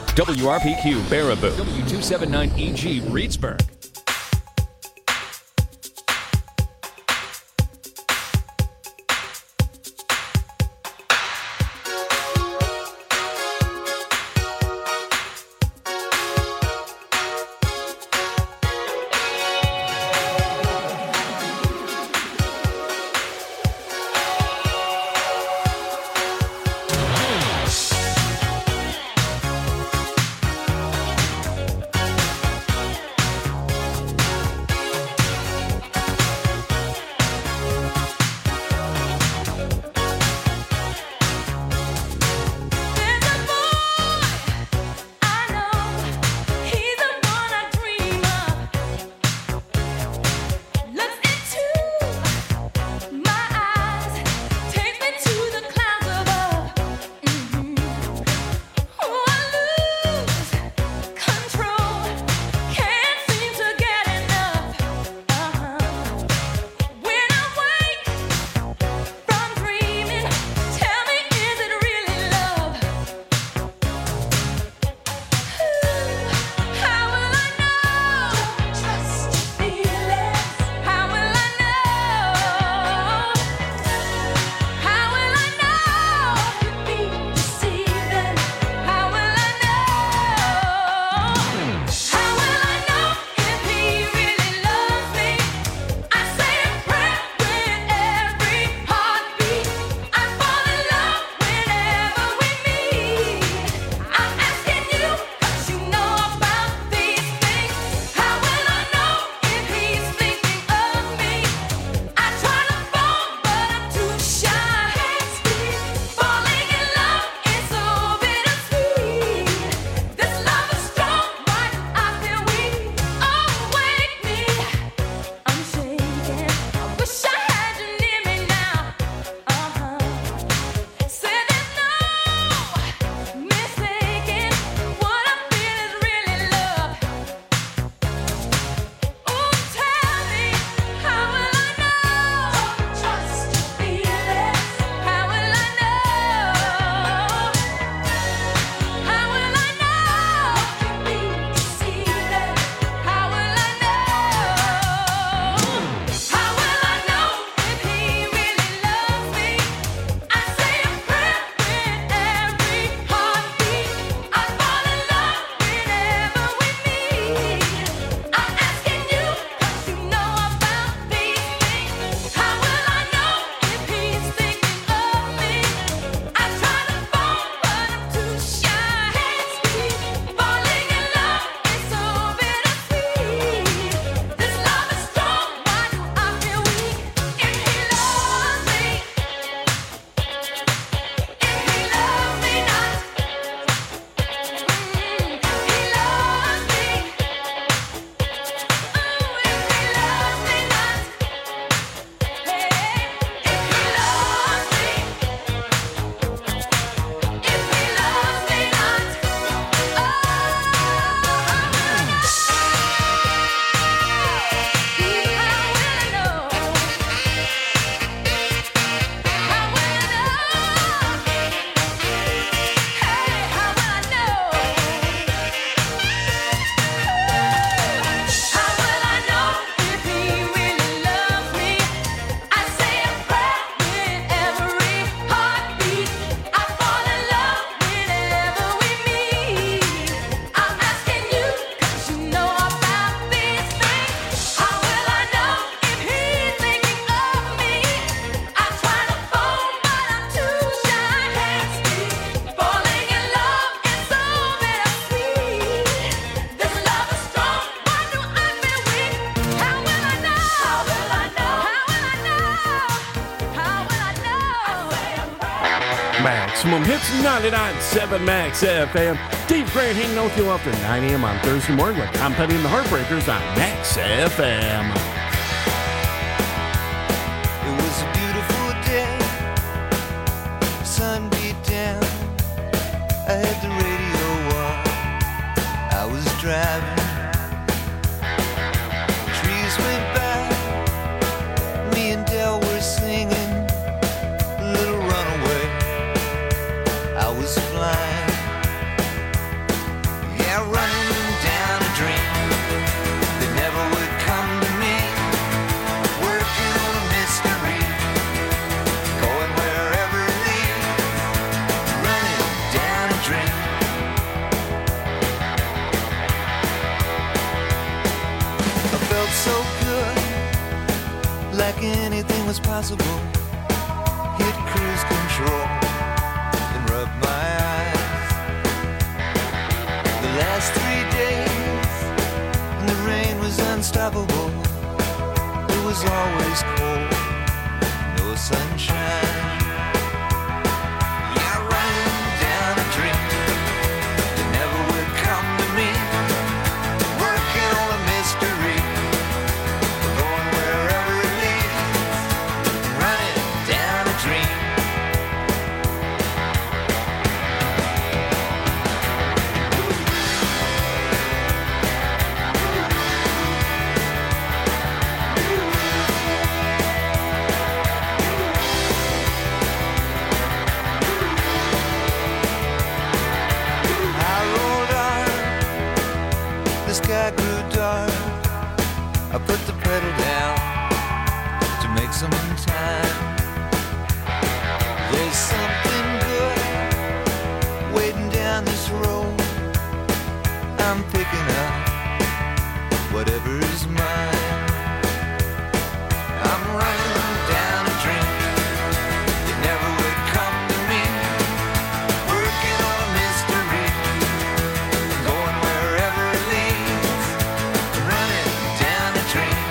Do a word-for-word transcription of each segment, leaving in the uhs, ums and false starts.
W R P Q Baraboo, W two seventy-nine E G Reedsburg. Maximum Hits ninety-nine point seven Max F M. Dave Grant hanging out with you after nine a.m. on Thursday morning with Tom Petty and the Heartbreakers on Max F M. It was a beautiful day. Sun beat down. I had the radio on. I was driving. Trees went by. Me and Del were singing Little Runaway. I was flying. like anything was possible. Hit cruise control and rub my eyes. The last three days, and the rain was unstoppable. It was always cold, no sunshine. Yeah, running down a dream that never would come to me. Working on a mystery, going wherever it leads. Running down a dream. I rolled on, the sky grew dark. I put the pedal down to make some time. There's something good waiting down this road. I'm picking up whatever's mine. I'm running down a dream that never would come to me. Working on a mystery, going wherever it leads. Running down a dream.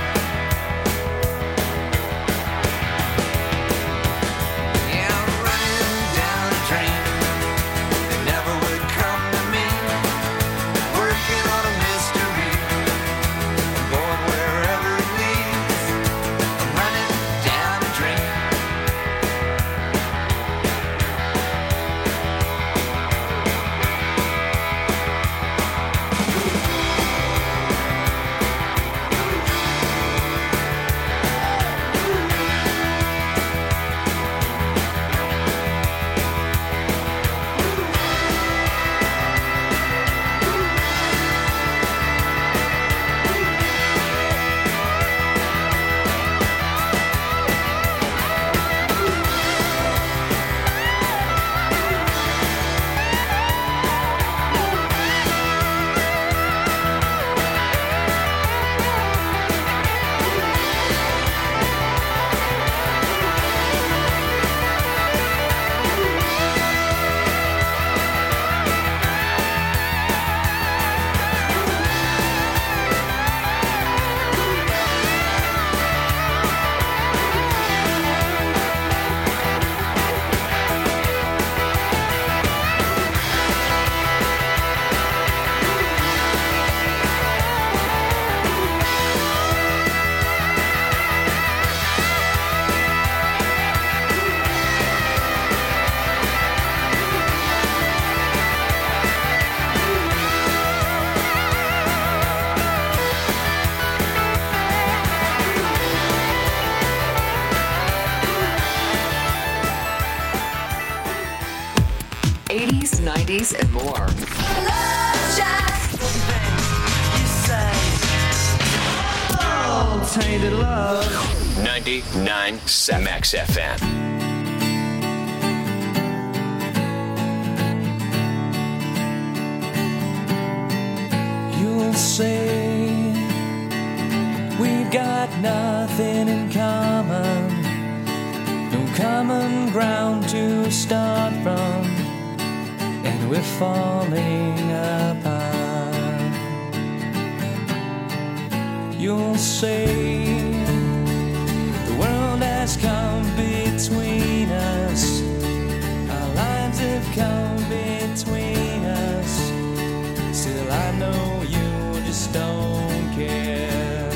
Yeah, I'm running down a dream that never would come to me. Working on a mystery, going wherever it leads. I'm running down a dream. eighties, nineties, and more. Tainted love. ninety-nine point seven Max F M. You'll say we've got nothing in common, no common ground to start from, and we're falling apart. You'll say the world has come between us, our lives have come between us. Still I know you just don't care.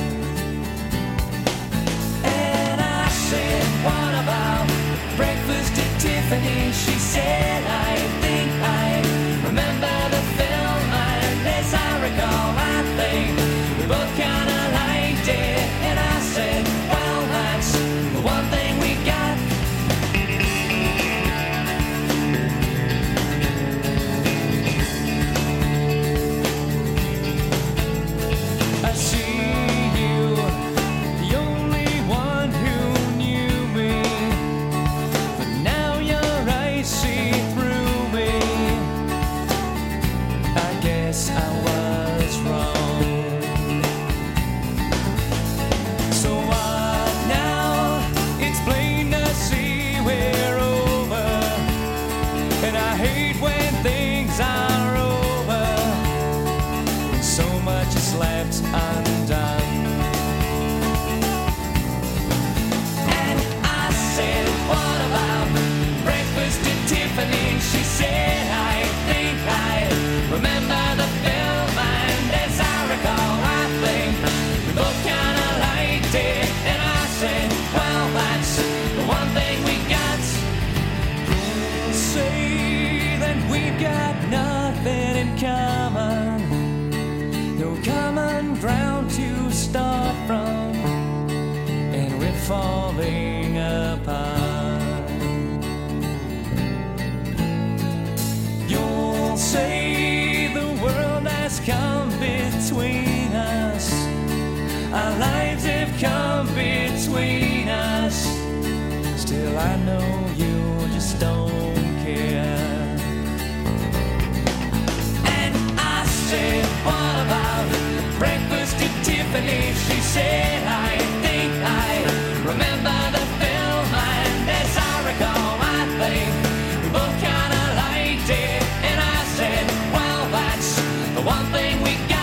And I said, what about breakfast at Tiffany? She said, I think I remember the film, and as I recall, I think we both kinda liked it. And I said, well, that's the one thing we got. I see you, the only one who knew me, but now your eyes see through me. I guess I was wrong. So what now? remember the film, and as I recall, I think we both kinda liked it. And I said, well, that's the one thing we got. Say that we've got nothing in common, no common ground to start from, and we're falling apart. You'll say the world has come between us, our lives have come between us. Still I know you just don't care. And I said, what about breakfast at Tiffany? She said, I think I remember the film, and as I recall, I think we both kinda liked it. And I said, well, that's the one thing we got.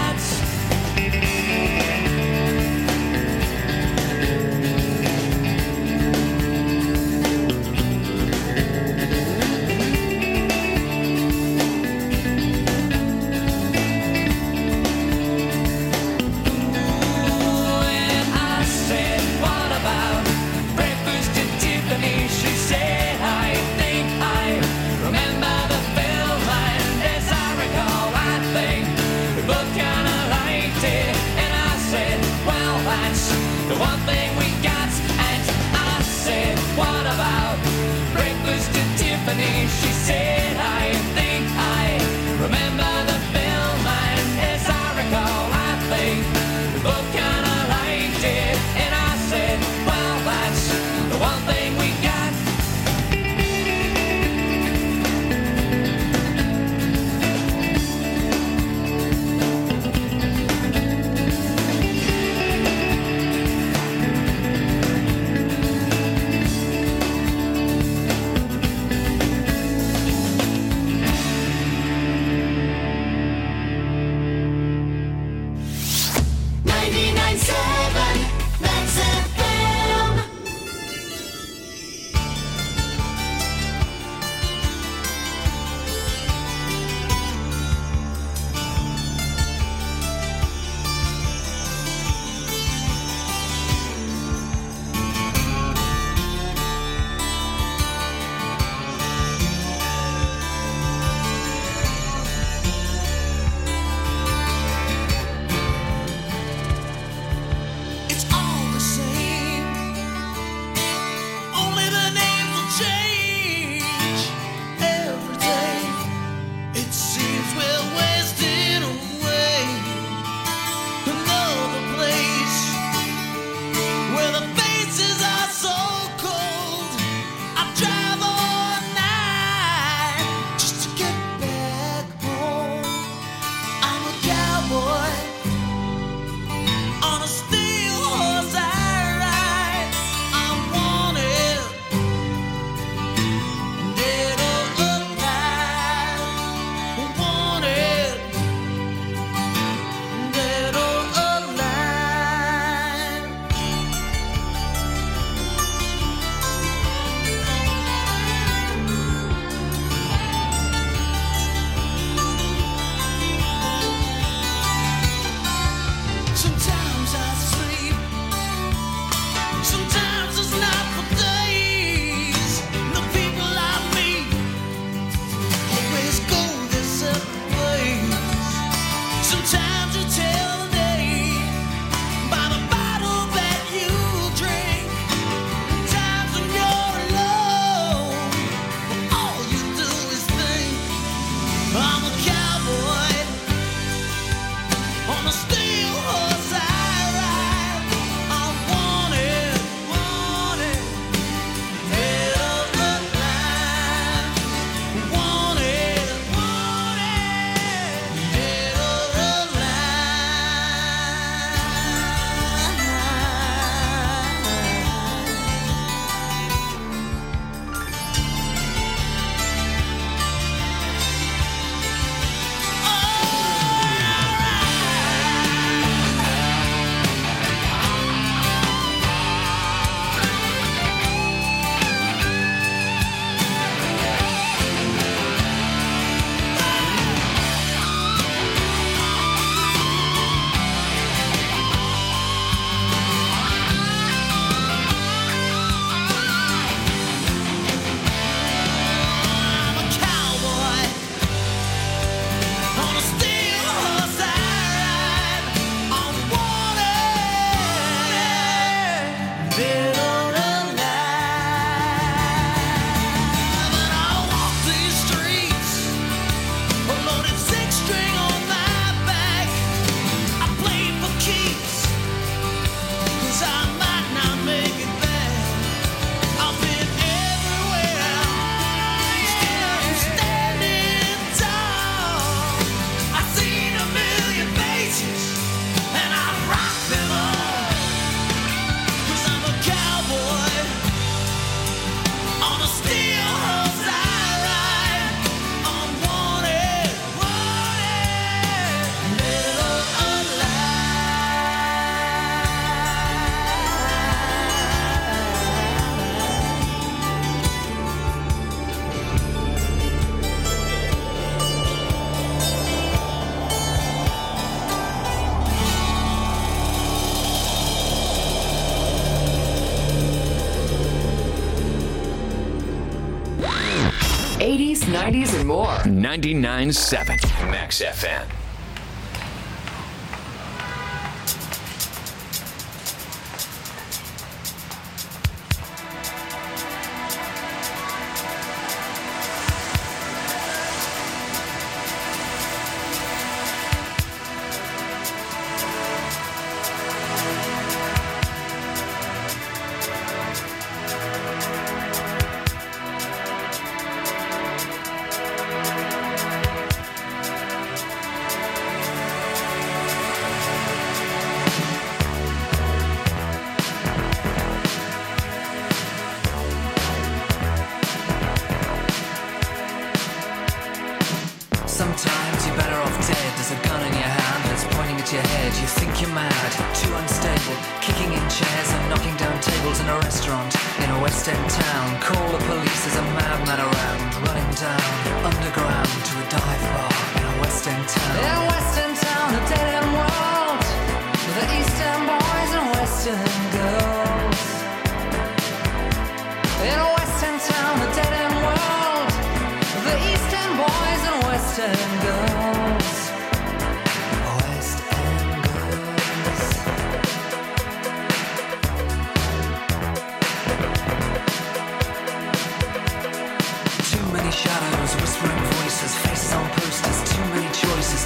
eighties, nineties, and more. ninety-nine point seven Max F M. Sometimes you're better off dead. There's a gun in your hand that's pointing at your head. You think you're mad, too unstable, kicking in chairs and knocking down tables in a restaurant in a West End town. Call the police, there's a madman around, running down underground to a dive bar in a West End town. In a West End town, a dead end world, the East End boys and West End girls. In a West End town, a dead end world, the East End boys and West End girls. West End girls. Too many shadows, whispering voices, faces on posters, too many choices,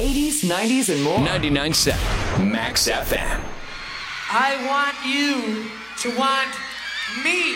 eighties, nineties, and more. ninety-nine point seven Max F M. I want you to want me.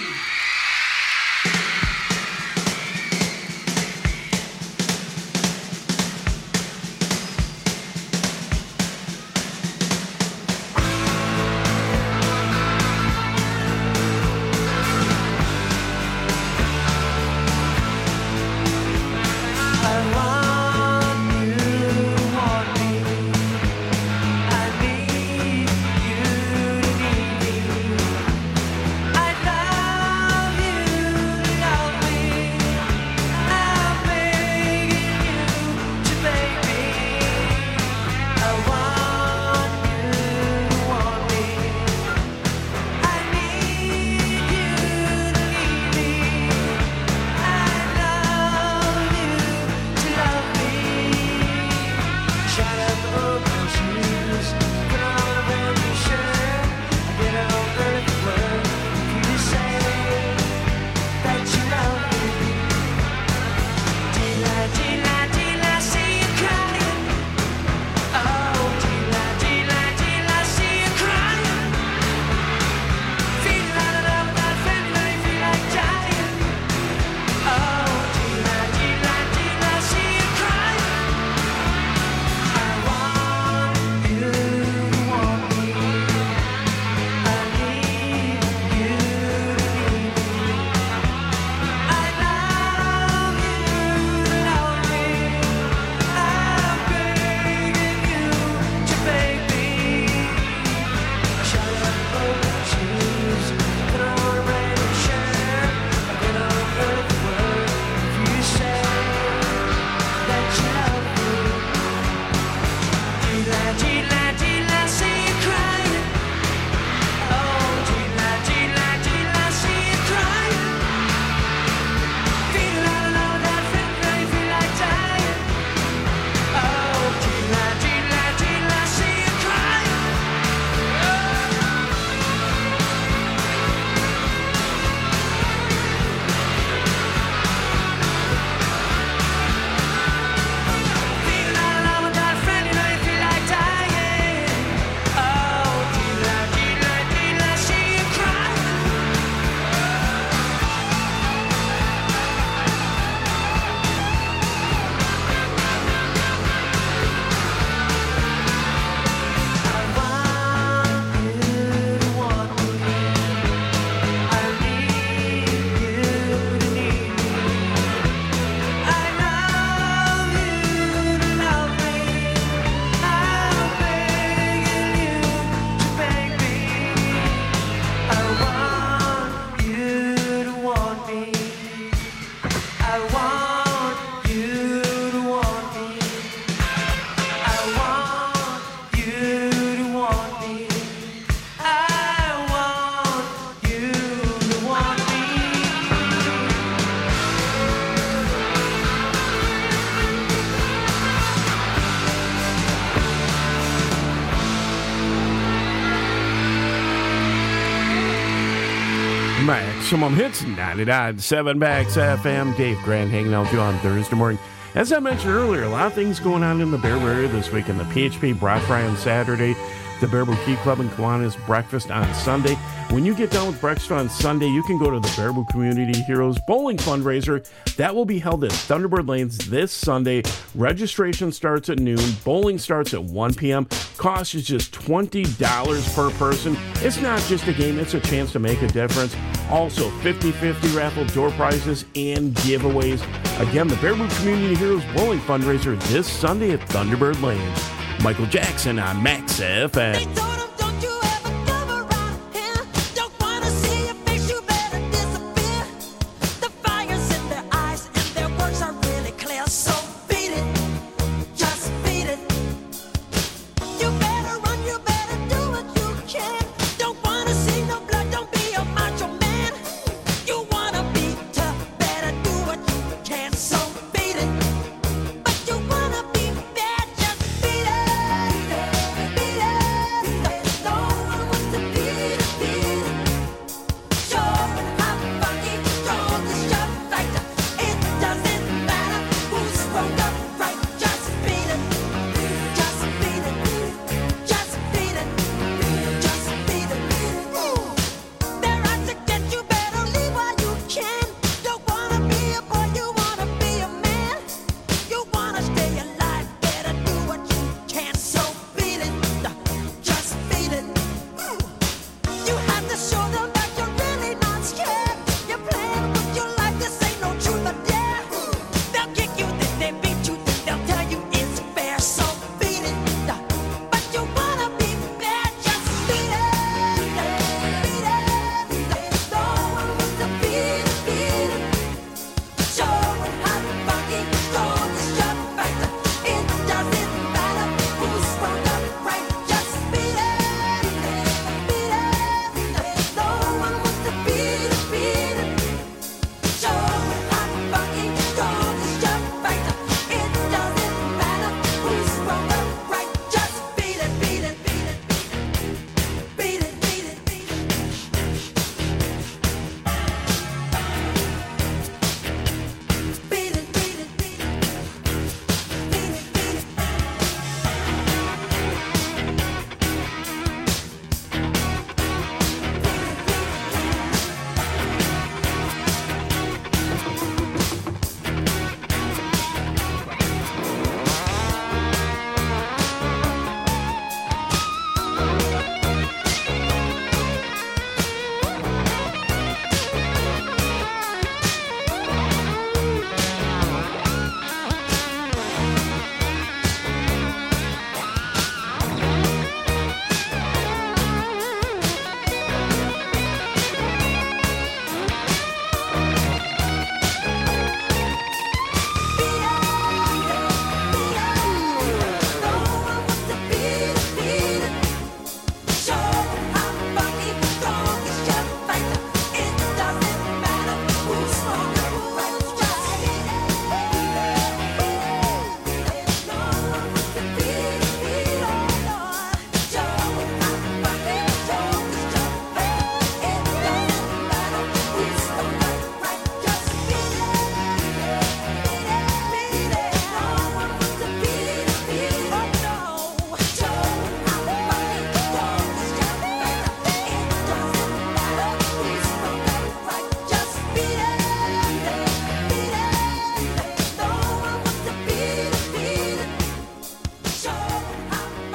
Maximum Hits, ninety-nine point seven Max F M. Dave Grant hanging out with you on Thursday morning. As I mentioned earlier, a lot of things going on in the Baraboo area this weekend. The P H P Brock Fry on Saturday, the Baraboo Key Club and Kiwanis breakfast on Sunday. When you get done with breakfast on Sunday, you can go to the Baraboo Community Heroes Bowling Fundraiser. That will be held at Thunderbird Lanes this Sunday. Registration starts at noon. Bowling starts at one p.m. Cost is just twenty dollars per person. It's not just a game, it's a chance to make a difference. Also, fifty-fifty raffle door prizes and giveaways. Again, the Baraboo Community Heroes Bowling Fundraiser this Sunday at Thunderbird Lanes. Michael Jackson on Max F M. Beat it.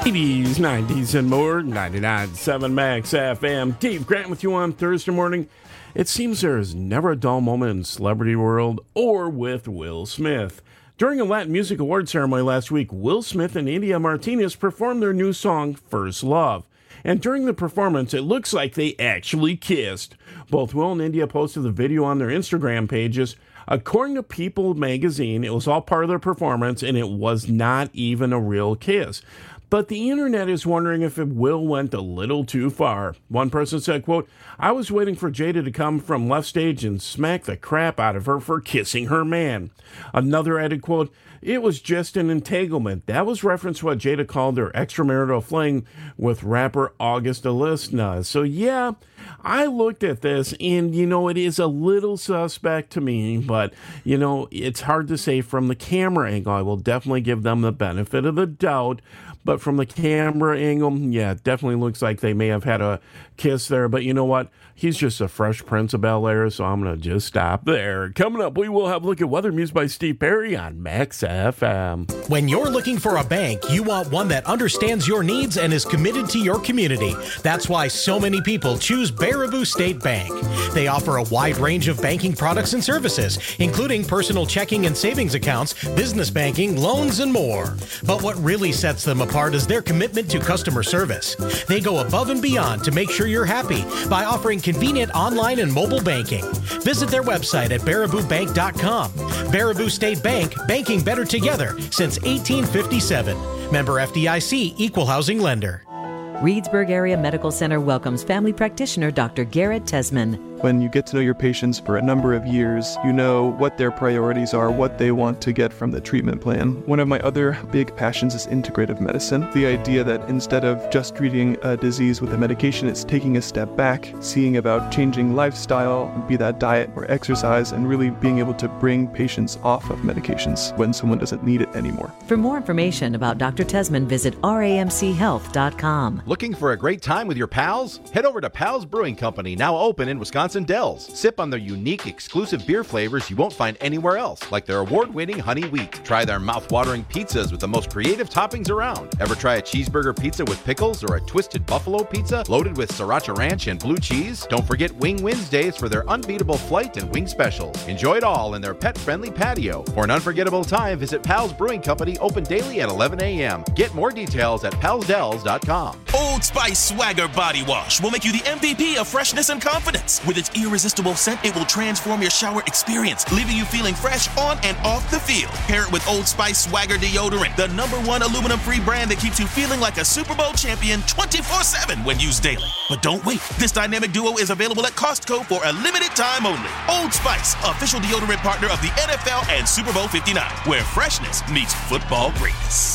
eighties, nineties, and more. ninety-nine point seven Max F M. Dave Grant with you on Thursday morning. It seems there is never a dull moment in celebrity world or with Will Smith. During a Latin Music Awards ceremony last week, Will Smith and India Martinez performed their new song, First Love. And during the performance, it looks like they actually kissed. Both Will and India posted the video on their Instagram pages. According to People magazine, it was all part of their performance, and it was not even a real kiss. But the internet is wondering if it Will went a little too far. One person said, quote, "I was waiting for Jada to come from left stage and smack the crap out of her for kissing her man." Another added, quote, "It was just an entanglement." That was reference to what Jada called her extramarital fling with rapper August Alsina. So yeah, I looked at this and, you know, it is a little suspect to me, but, you know, it's hard to say from the camera angle. I will definitely give them the benefit of the doubt. But from the camera angle, yeah, it definitely looks like they may have had a kiss there. But you know what? He's just a fresh Prince of Bel-Air, so I'm going to just stop there. Coming up, we will have a look at weather music by Steve Perry on Max F M. When you're looking for a bank, you want one that understands your needs and is committed to your community. That's why so many people choose Baraboo State Bank. They offer a wide range of banking products and services, including personal checking and savings accounts, business banking, loans, and more. But what really sets them apart is their commitment to customer service. They go above and beyond to make sure you're happy by offering convenient online and mobile banking. Visit their website at baraboo bank dot com. Baraboo State Bank, banking better together since eighteen fifty-seven. Member F D I C, Equal Housing Lender. Reedsburg Area Medical Center welcomes family practitioner Doctor Garrett Tesman. When you get to know your patients for a number of years, you know what their priorities are, what they want to get from the treatment plan. One of my other big passions is integrative medicine. The idea that instead of just treating a disease with a medication, it's taking a step back, seeing about changing lifestyle, be that diet or exercise, and really being able to bring patients off of medications when someone doesn't need it anymore. For more information about Doctor Tesman, visit R A M C health dot com. Looking for a great time with your pals? Head over to Pals Brewing Company, now open in Wisconsin Dells. Sip on their unique, exclusive beer flavors you won't find anywhere else, like their award-winning honey wheat. Try their mouth-watering pizzas with the most creative toppings around. Ever try a cheeseburger pizza with pickles or a twisted buffalo pizza loaded with sriracha ranch and blue cheese? Don't forget Wing Wednesdays for their unbeatable flight and wing specials. Enjoy it all in their pet-friendly patio. For an unforgettable time, visit Pals Brewing Company, open daily at eleven a.m. Get more details at pals dells dot com. Old Spice Swagger Body Wash will make you the M V P of freshness and confidence. With its irresistible scent, it will transform your shower experience, leaving you feeling fresh on and off the field. Pair it with Old Spice Swagger Deodorant, the number one aluminum-free brand that keeps you feeling like a Super Bowl champion twenty-four seven when used daily. But don't wait. This dynamic duo is available at Costco for a limited time only. Old Spice, official deodorant partner of the N F L and Super Bowl fifty-nine, where freshness meets football greatness.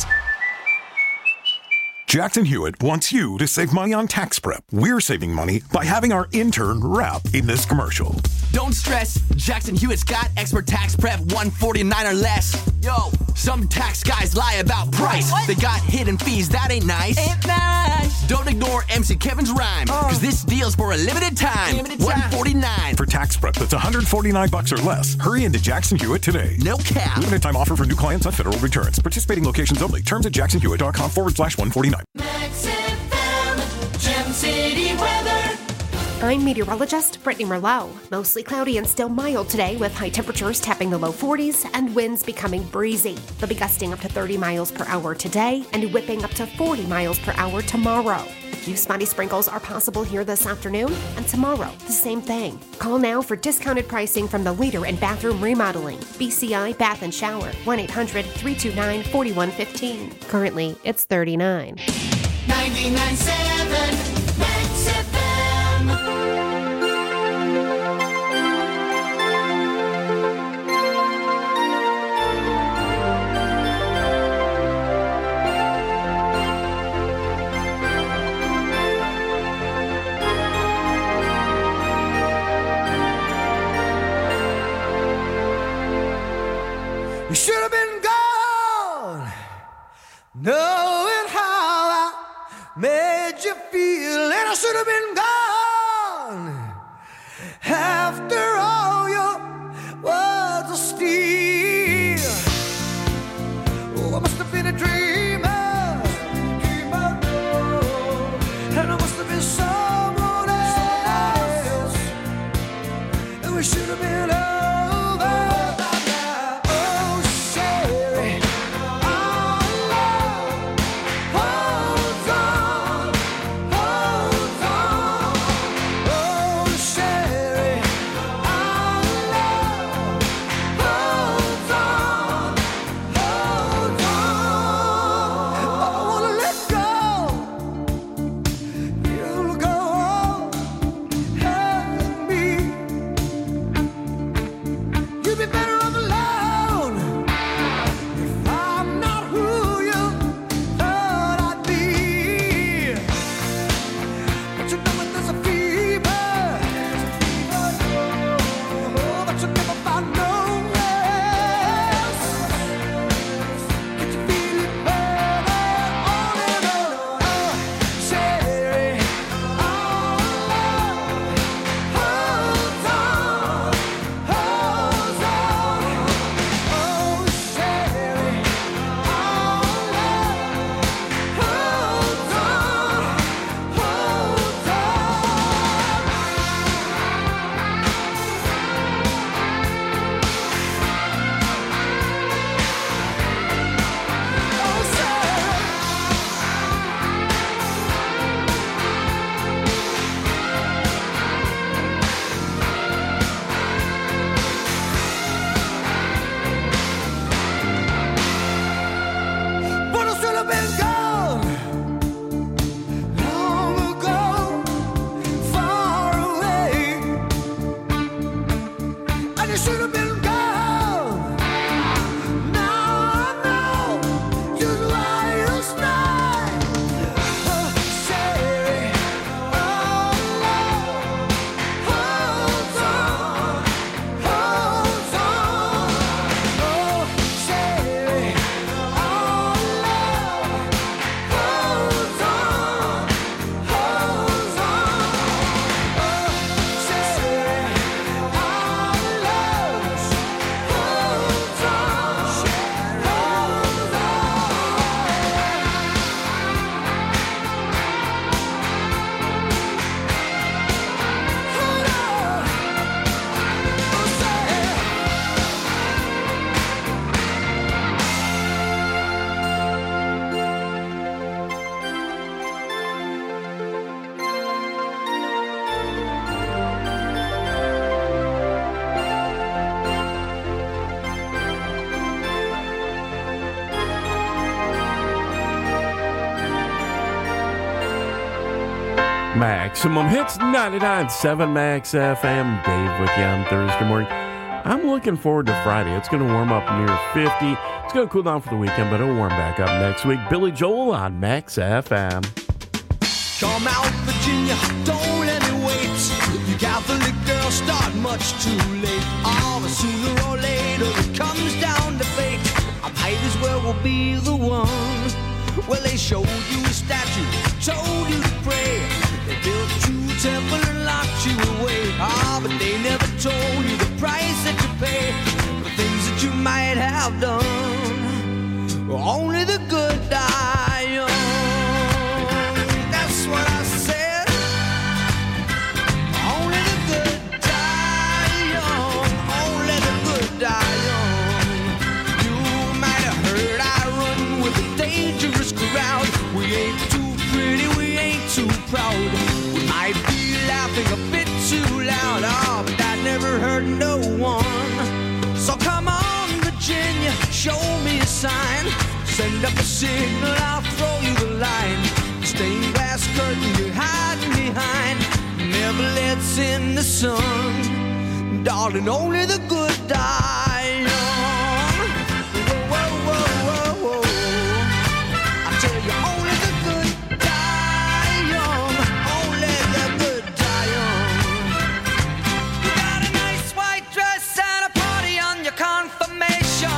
Jackson Hewitt wants you to save money on tax prep. We're saving money by having our intern rap in this commercial. Don't stress, Jackson Hewitt's got expert tax prep one forty-nine or less. Yo, some tax guys lie about price. What? They got hidden fees, that ain't nice. Ain't nice. Don't ignore M C Kevin's rhyme, cause oh. this deal's for a limited time. Limited time. one forty-nine. For tax prep that's one hundred forty-nine bucks or less, hurry into Jackson Hewitt today. No cap. Limited time offer for new clients on federal returns. Participating locations only. Terms at jackson hewitt dot com forward slash one forty-nine. Max F M, Gem City weather. I'm meteorologist Brittany Merlot. Mostly cloudy and still mild today with high temperatures tapping the low forties and winds becoming breezy. They'll be gusting up to thirty miles per hour today and whipping up to forty miles per hour tomorrow. A few spotty sprinkles are possible here this afternoon and tomorrow, the same thing. Call now for discounted pricing from the leader in bathroom remodeling. B C I Bath and Shower, one eight hundred three two nine four one one five. Currently, it's thirty-nine. ninety-nine point seven Max F M. You should have been gone, knowing how I made you feel, and I should have been gone after all your words of steel. Oh, I must have been a dreamer, dreamer. Maximum Hits ninety-nine point seven Max F M. Dave with you on Thursday morning. I'm looking forward to Friday. It's going to warm up near fifty. It's going to cool down for the weekend, but it'll warm back up next week. Billy Joel on Max F M. Come out, Virginia, don't let me wait. You Catholic girls start much too late. Oh, but sooner or later it comes down to fate. I might as well will be the one. Well, they showed you a statue, told you to pray. They built you a temple and locked you away. Ah, but they never told you the price that you pay for things that you might have done. Well, only the good die young. That's what I said. Only the good die young. Only the good die young. You might have heard I run with a dangerous crowd. We ain't too pretty, we ain't too proud. We might be laughing a bit too loud, oh, but that never hurt no one. So come on, Virginia, show me a sign. Send up a signal, I'll throw you the line. Stained glass curtain you're hiding behind never lets in the sun. Darling, only the good die young. Whoa, whoa, whoa, whoa, whoa. I tell you, only the good die young. Only the good die young. You got a nice white dress and a party on your confirmation.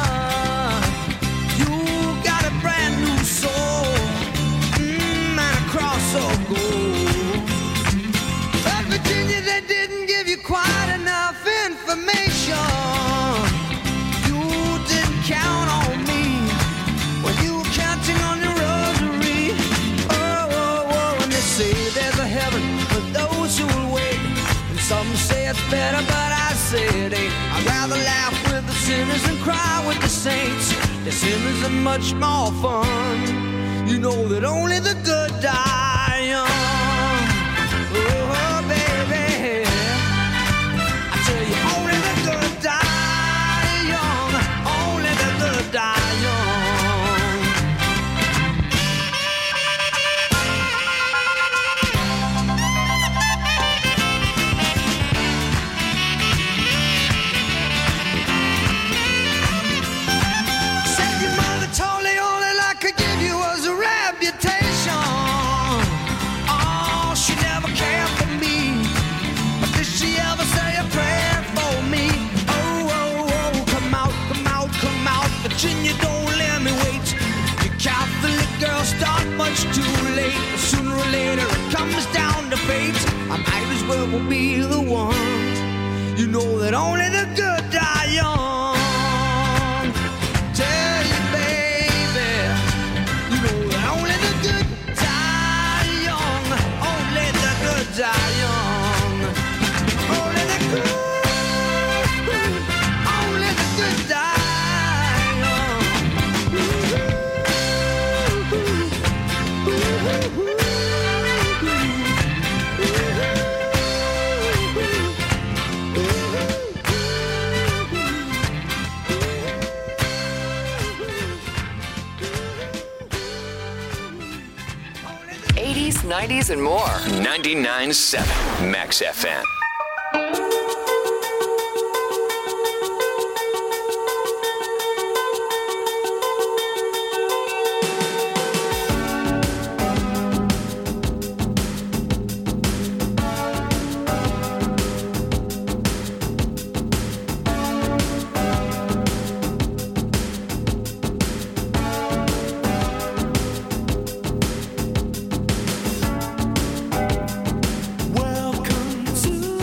You got a brand new soul, mm, and a cross of gold. But Virginia, they didn't give you quite enough information. You didn't count on me when you were counting on your rosary. Oh, oh, oh, and they say there's a heaven for those who will wait. And some say it's better, but I say it ain't. I'd rather laugh with the sinners and cry with the saints. The sinners are much more fun. You know that only the good die young. Oh, baby, I tell you, only the good die young. Only the good die young. Said your mother told me all that I could give you was a reputation. Oh, she never cared for me. But did she ever say a prayer for me? Oh, oh, oh, come out, come out, come out. Virginia, don't let me wait. You Catholic girls start much too late. Sooner or later it comes down to fate. I might as well be the one. You know that only the good die young. Tell you, baby, you know that only the good die young. Only the good die young. Only the good, only the good die young. eighties, nineties, and more. ninety-nine point seven Max F M. Welcome to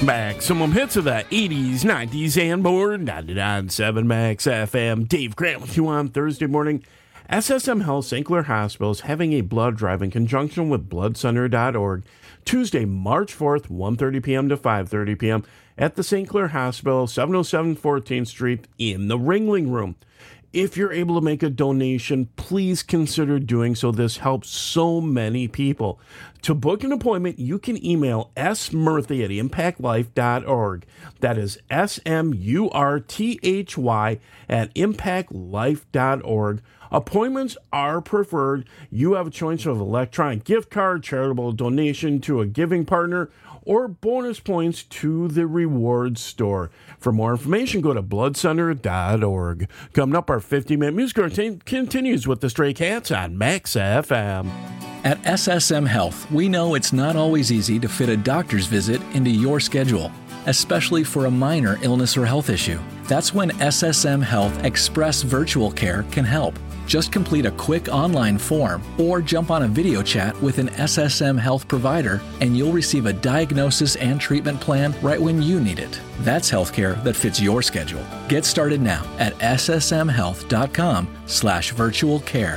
Back. Some of them hits of the eighties, nineties, and more. ninety-nine point seven Max F M. Dave Grant with you on Thursday morning. S S M Health Saint Clair Hospital is having a blood drive in conjunction with blood center dot org Tuesday, March fourth, one thirty p.m. to five thirty p.m. at the Saint Clair Hospital, seven oh seven fourteenth Street in the Ringling Room. If you're able to make a donation, please consider doing so. This helps so many people. To book an appointment, you can email s murthy at impact life dot org. That is S M U R T H Y at impact life dot org. Appointments are preferred. You have a choice of electronic gift card, charitable donation to a giving partner, or bonus points to the rewards store. For more information, go to blood center dot org. Coming up, our fifty-minute music routine continues with the Stray Cats on Max F M. At S S M Health, we know it's not always easy to fit a doctor's visit into your schedule, especially for a minor illness or health issue. That's when S S M Health Express Virtual Care can help. Just complete a quick online form or jump on a video chat with an S S M Health provider and you'll receive a diagnosis and treatment plan right when you need it. That's healthcare that fits your schedule. Get started now at s s m health dot com slash virtual care.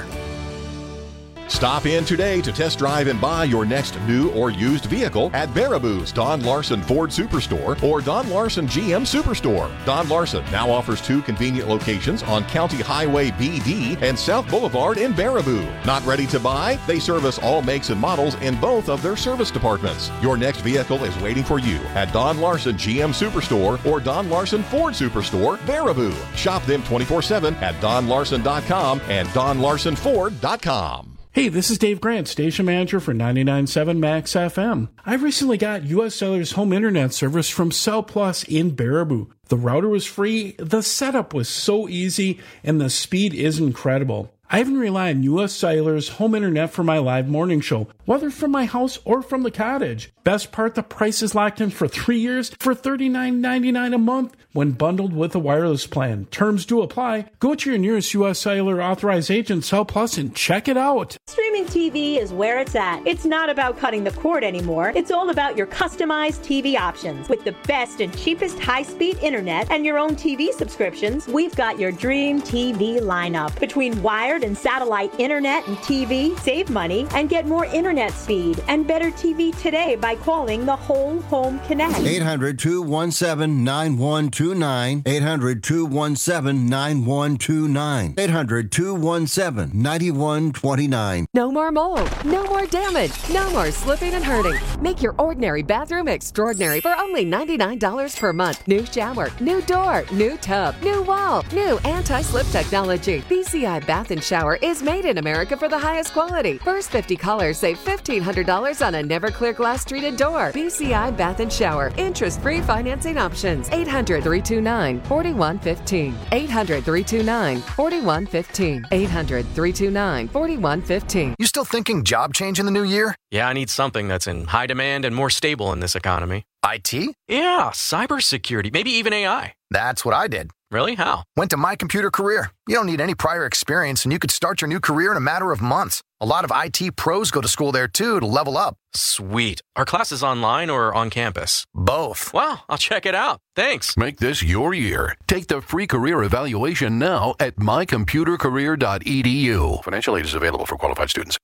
Stop in today to test drive and buy your next new or used vehicle at Baraboo's Don Larson Ford Superstore or Don Larson G M Superstore. Don Larson now offers two convenient locations on County Highway B D and South Boulevard in Baraboo. Not ready to buy? They service all makes and models in both of their service departments. Your next vehicle is waiting for you at Don Larson G M Superstore or Don Larson Ford Superstore, Baraboo. Shop them twenty-four seven at don larson dot com and don larson ford dot com. Hey, this is Dave Grant, station manager for ninety-nine point seven Max F M. I recently got U S Cellular's home internet service from Cell Plus in Baraboo. The router was free, the setup was so easy, and the speed is incredible. I even rely on U S Cellular's home internet for my live morning show, whether from my house or from the cottage. Best part, the price is locked in for three years for thirty-nine ninety-nine a month when bundled with a wireless plan. Terms do apply. Go to your nearest U S Cellular authorized agent, Cell Plus, and check it out. Streaming T V is where it's at. It's not about cutting the cord anymore. It's all about your customized T V options. With the best and cheapest high-speed internet and your own T V subscriptions, we've got your dream T V lineup. Between wired and satellite internet and T V, save money and get more internet speed and better T V today by calling the Whole Home Connect. eight hundred, two one seven, nine one two nine. eight hundred, two one seven, nine one two nine. eight hundred, two one seven, nine one two nine. No more mold, no more damage, no more slipping and hurting. Make your ordinary bathroom extraordinary for only ninety-nine dollars per month. New shower, new door, new tub, new wall, new anti-slip technology. B C I Bath and Shower is made in America for the highest quality. First fifty callers save fifteen hundred dollars on a Neverclear glass treated door. B C I Bath and Shower. Interest-free financing options. eight hundred, three two nine, four one one five. eight hundred, three two nine, four one one five. eight hundred, three two nine, four one one five. You still thinking job change in the new year? Yeah, I need something that's in high demand and more stable in this economy. I T? Yeah, cybersecurity, maybe even A I. That's what I did. Really? How? Went to My Computer Career. You don't need any prior experience, and you could start your new career in a matter of months. A lot of I T pros go to school there, too, to level up. Sweet. Are classes online or on campus? Both. Wow, I'll check it out. Thanks. Make this your year. Take the free career evaluation now at my computer career dot e d u. Financial aid is available for qualified students.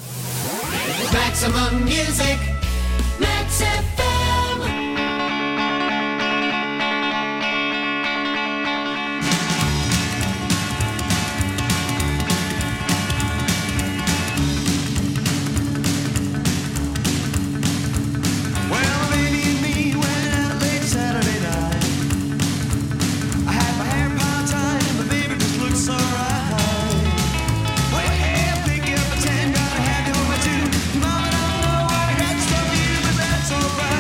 Maximum music, Max F M. Mama don't know what I got to you, but that's alright.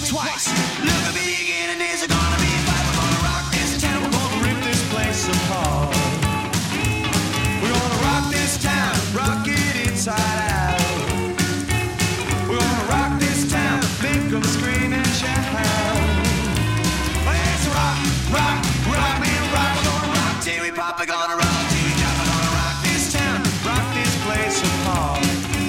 twice. Look at me again, and there's gonna be a fight. We're gonna rock this town. We're gonna rip this place apart. We're gonna rock this town, rock it inside out. We're gonna rock this town, make them scream and shout. Let's rock, rock, rock, man, rock. We're gonna rock till we pop. We're gonna rock till we drop. We're gonna rock this town, rock this place apart.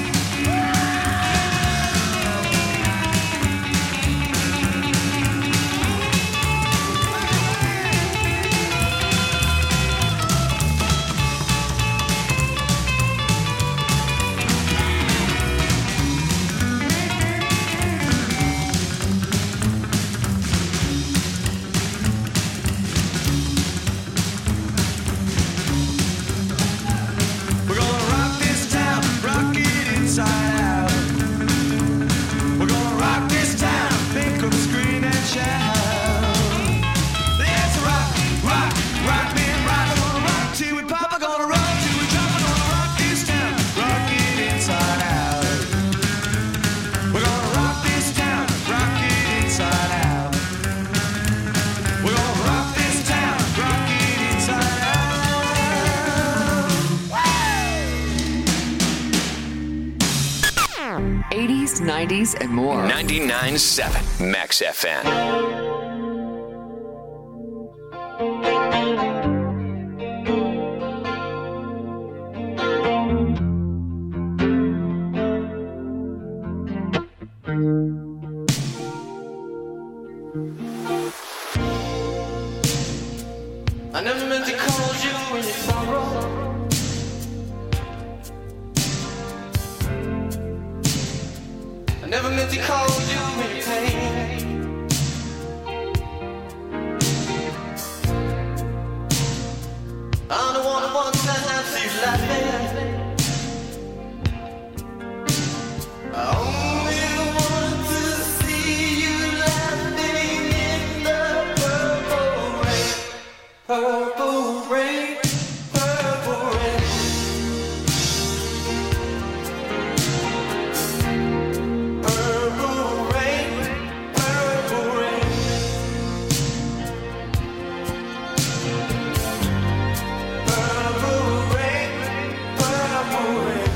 eighties, nineties, and more. ninety-nine point seven Max F M. I never meant to call you in your sorrow. I never meant to call you in your pain. I'm the one who wants to have you laughing. I only want to see you laughing in the purple rain. Purple rain, purple rain. Purple rain, purple rain. Purple rain, purple rain.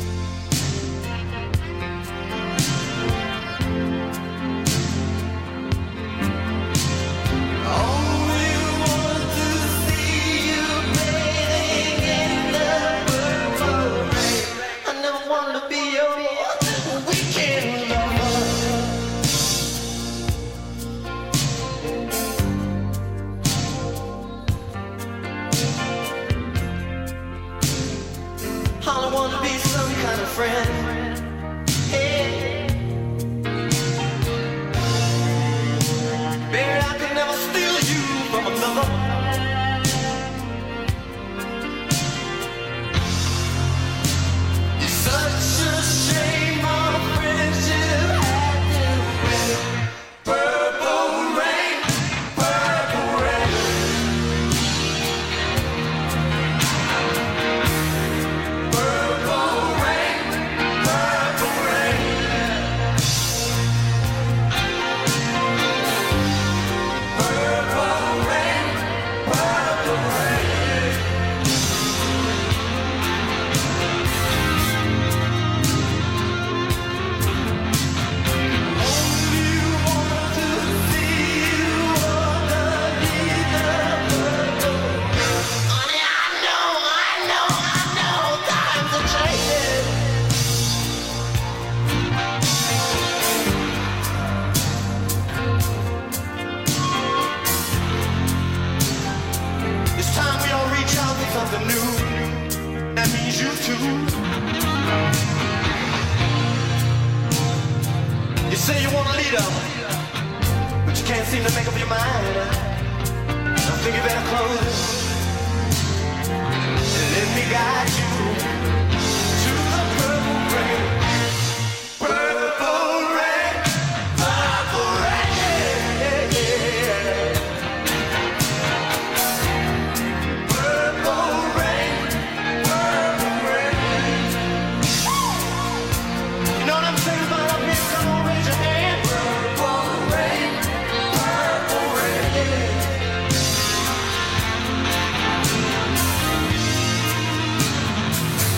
Only want to see you bathing in the purple rain. I never wanted to be your weekend lover. All I want to be some kind of friend. Hey. Baby, I could never steal you from another. It's such a shame our friendship had to end. Purple rain, purple rain. Purple rain, purple rain. Purple rain, purple rain. Only want to see you underneath the purple rain. Honey, I know, I know, I know, times are changing. It's time we all reach out for something new. That means you too. You say you want a leader, but you can't seem to make up your mind. I think you better close it and let me guide you.